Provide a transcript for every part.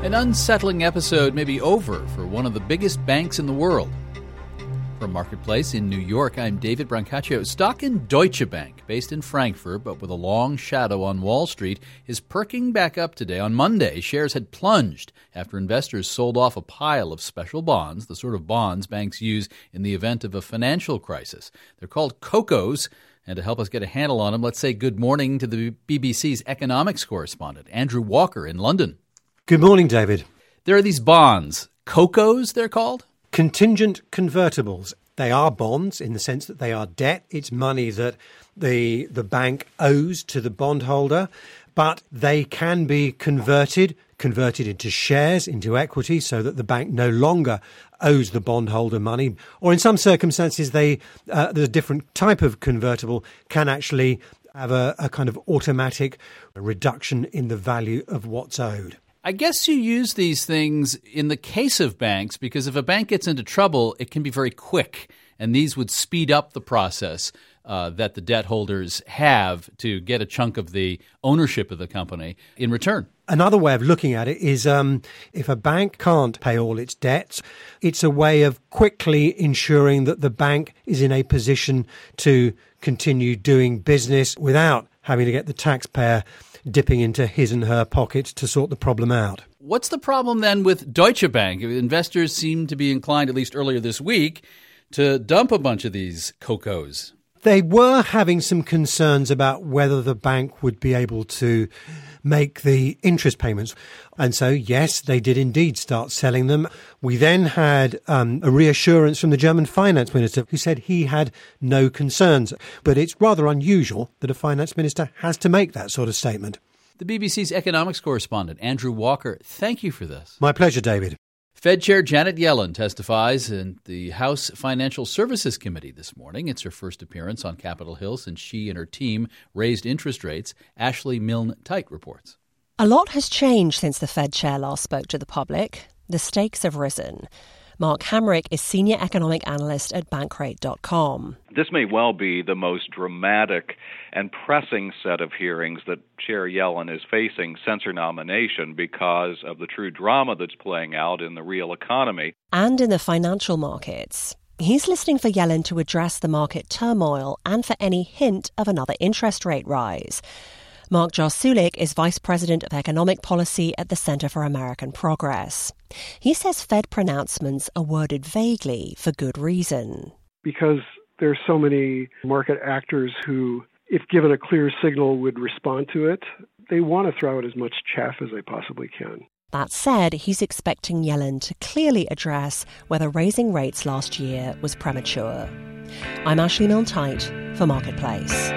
An unsettling episode may be over for one of the biggest banks in the world. From Marketplace in New York, I'm David Brancaccio. Stock in Deutsche Bank, based in Frankfurt but with a long shadow on Wall Street, is perking back up today. On Monday, shares had plunged after investors sold off a pile of special bonds, the sort of bonds banks use in the event of a financial crisis. They're called CoCos. And to help us get a handle on them, let's say good morning to the BBC's economics correspondent, Andrew Walker in London. Good morning, David. There are these bonds, CoCos they're called? Contingent convertibles. They are bonds in the sense that they are debt. It's money that the bank owes to the bondholder, but they can be converted into shares, into equity, so that the bank no longer owes the bondholder money. Or in some circumstances, there's a different type of convertible can actually have a kind of automatic reduction in the value of what's owed. I guess you use these things in the case of banks because if a bank gets into trouble, it can be very quick. And these would speed up the process that the debt holders have to get a chunk of the ownership of the company in return. Another way of looking at it is if a bank can't pay all its debts, it's a way of quickly ensuring that the bank is in a position to continue doing business without having to get the taxpayer dipping into his and her pockets to sort the problem out. What's the problem then with Deutsche Bank? Investors seem to be inclined, at least earlier this week, to dump a bunch of these CoCos. They were having some concerns about whether the bank would be able to make the interest payments. And so, yes, they did indeed start selling them. We then had a reassurance from the German finance minister who said he had no concerns. But it's rather unusual that a finance minister has to make that sort of statement. The BBC's economics correspondent, Andrew Walker, thank you for this. My pleasure, David. Fed Chair Janet Yellen testifies in the House Financial Services Committee this morning. It's her first appearance on Capitol Hill since she and her team raised interest rates. Ashley Milne-Tyte reports. A lot has changed since the Fed chair last spoke to the public. The stakes have risen. Mark Hamrick is senior economic analyst at Bankrate.com. This may well be the most dramatic and pressing set of hearings that Chair Yellen is facing since her nomination because of the true drama that's playing out in the real economy. And in the financial markets. He's listening for Yellen to address the market turmoil and for any hint of another interest rate rise. Mark Jarsulik is Vice President of Economic Policy at the Center for American Progress. He says Fed pronouncements are worded vaguely for good reason. Because there are so many market actors who, if given a clear signal, would respond to it, they want to throw out as much chaff as they possibly can. That said, he's expecting Yellen to clearly address whether raising rates last year was premature. I'm Ashley Milne-Tyte for Marketplace.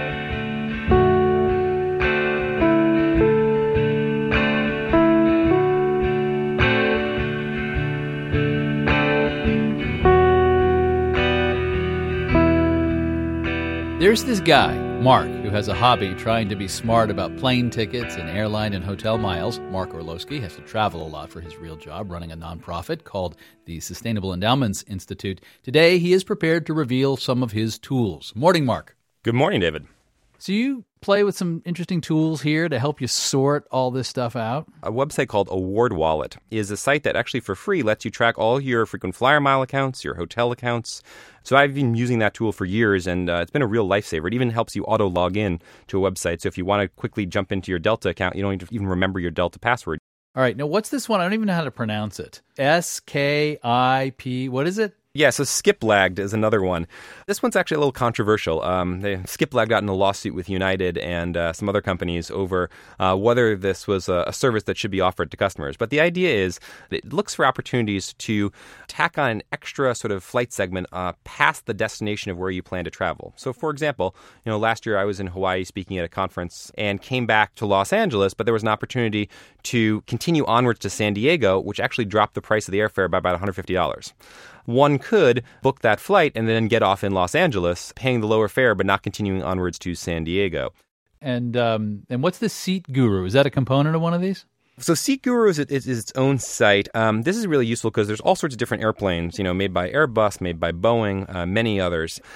There's this guy, Mark, who has a hobby trying to be smart about plane tickets and airline and hotel miles. Mark Orlowski has to travel a lot for his real job, running a nonprofit called the Sustainable Endowments Institute. Today, he is prepared to reveal some of his tools. Morning, Mark. Good morning, David. So you play with some interesting tools here to help you sort all this stuff out? A website called Award Wallet is a site that actually for free lets you track all your frequent flyer mile accounts, your hotel accounts. So I've been using that tool for years, and it's been a real lifesaver. It even helps you auto-log in to a website. So if you want to quickly jump into your Delta account, you don't need to even remember your Delta password. All right. Now, what's this one? I don't even know how to pronounce it. SKIP. What is it? Yeah, so Skiplagged is another one. This one's actually a little controversial. Skiplagged got in a lawsuit with United and some other companies over whether this was a service that should be offered to customers. But the idea is that it looks for opportunities to tack on an extra sort of flight segment past the destination of where you plan to travel. So, for example, last year I was in Hawaii speaking at a conference and came back to Los Angeles, but there was an opportunity to continue onwards to San Diego, which actually dropped the price of the airfare by about $150. One could book that flight and then get off in Los Angeles, paying the lower fare, but not continuing onwards to San Diego. And what's the Seat Guru? Is that a component of one of these? So Seat Guru is its own site. This is really useful because there's all sorts of different airplanes, made by Airbus, made by Boeing, many others.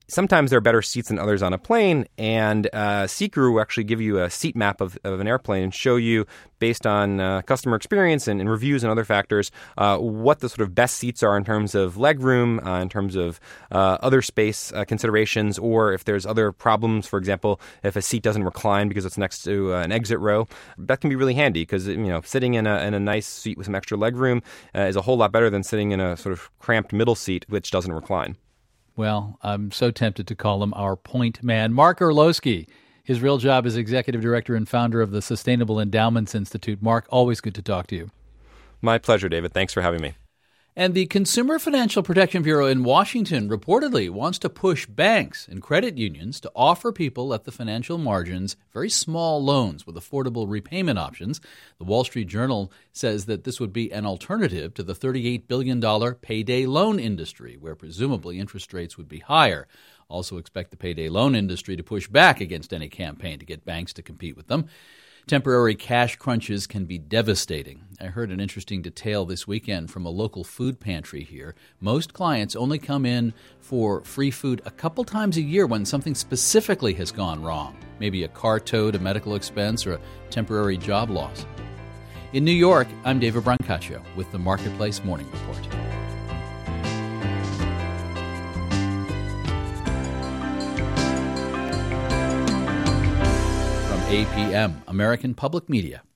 sometimes there are better seats than others on a plane, and Seatguru will actually give you a seat map of an airplane and show you, based on customer experience and reviews and other factors, what the sort of best seats are in terms of leg room, in terms of other space considerations, or if there's other problems. For example, if a seat doesn't recline because it's next to an exit row, that can be really handy because sitting in a nice seat with some extra leg room is a whole lot better than sitting in a sort of cramped middle seat which doesn't recline. Well, I'm so tempted to call him our point man. Mark Orlowski. His real job is executive director and founder of the Sustainable Endowments Institute. Mark, always good to talk to you. My pleasure, David. Thanks for having me. And the Consumer Financial Protection Bureau in Washington reportedly wants to push banks and credit unions to offer people at the financial margins very small loans with affordable repayment options. The Wall Street Journal says that this would be an alternative to the $38 billion payday loan industry, where presumably interest rates would be higher. Also expect the payday loan industry to push back against any campaign to get banks to compete with them. Temporary cash crunches can be devastating. I heard an interesting detail this weekend from a local food pantry here. Most clients only come in for free food a couple times a year when something specifically has gone wrong, maybe a car towed, a medical expense, or a temporary job loss. In New York, I'm David Brancaccio with the Marketplace Morning Report. APM, American Public Media.